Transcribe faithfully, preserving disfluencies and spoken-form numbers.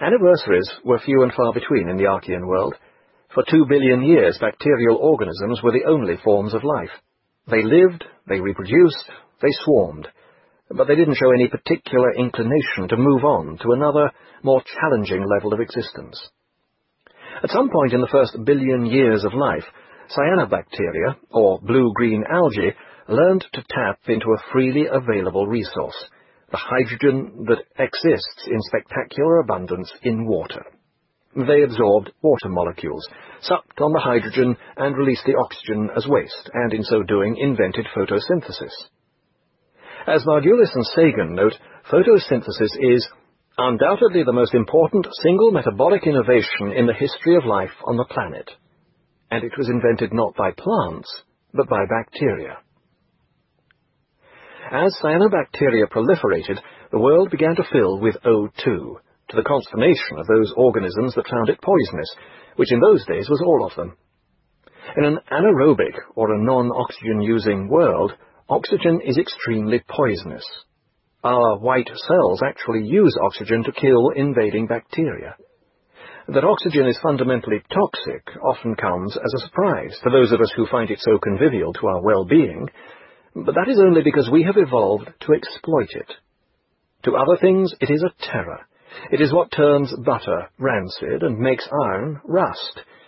Anniversaries were few and far between in the Archean world. For two billion years, bacterial organisms were the only forms of life. They lived, they reproduced, they swarmed, but they didn't show any particular inclination to move on to another, more challenging level of existence. At some point in the first billion years of life, cyanobacteria, or blue-green algae, learned to tap into a freely available resource, the hydrogen that exists in spectacular abundance in water. They absorbed water molecules, sucked on the hydrogen, and released the oxygen as waste, and in so doing invented photosynthesis. As Margulis and Sagan note, photosynthesis is undoubtedly the most important single metabolic innovation in the history of life on the planet. And it was invented not by plants, but by bacteria. As cyanobacteria proliferated, the world began to fill with O two, to the consternation of those organisms that found it poisonous, which in those days was all of them. In an anaerobic, or a non-oxygen-using world, oxygen is extremely poisonous. Our white cells actually use oxygen to kill invading bacteria. That oxygen is fundamentally toxic often comes as a surprise to those of us who find it so convivial to our well-being, but that is only because we have evolved to exploit it. To other things, it is a terror. It is what turns butter rancid and makes iron rust.